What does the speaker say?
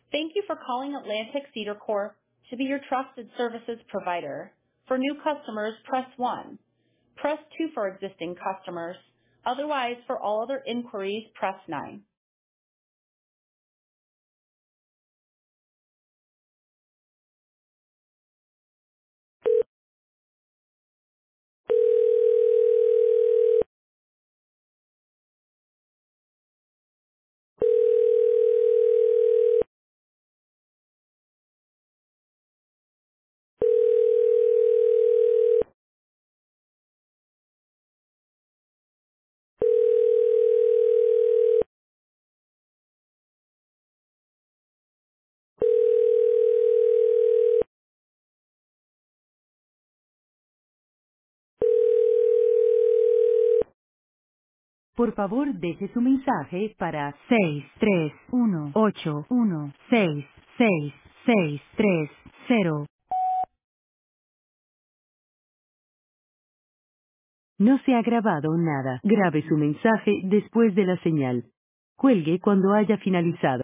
Thank you for calling Atlantic Cedar Corp. To be your trusted services provider. For new customers, press 1. Press 2 for existing customers. Otherwise, for all other inquiries, press 9. Por favor, deje su mensaje para 63181666630. No se ha grabado nada. Grabe su mensaje después de la señal. Cuelgue cuando haya finalizado.